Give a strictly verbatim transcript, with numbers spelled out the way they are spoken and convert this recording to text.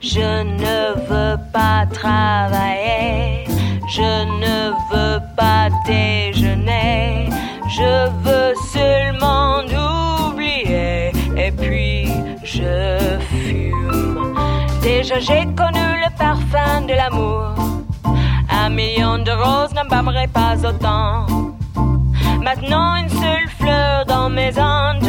Je ne veux pas travailler, je ne veux pas déjeuner, je veux seulement oublier et puis je fume. Déjà j'ai connu le parfum de l'amour, un million de roses n'embaumerait pas autant. Maintenant une seule fleur dans mes ondes